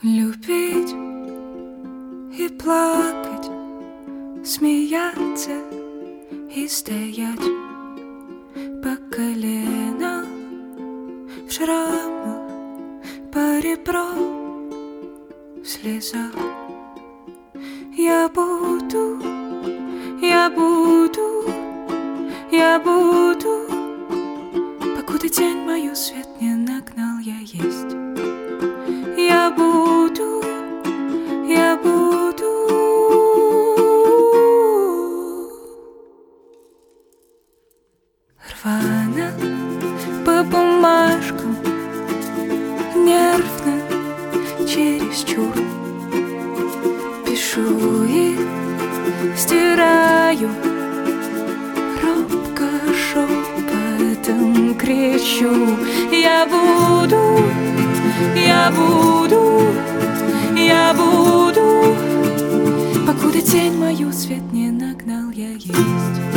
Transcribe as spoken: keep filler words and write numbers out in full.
Любить и плакать, смеяться и стоять по колено в шрамах, по ребро в слезах. Я буду, я буду, я буду, покуда тень мою свет не нагнал, я есть. Я буду, я буду. Рвано по бумажкам, нервно, чересчур пишу и стираю, робко шепотом кричу. Я буду, я буду, я буду, покуда тень мою свет не нагнал, я есть.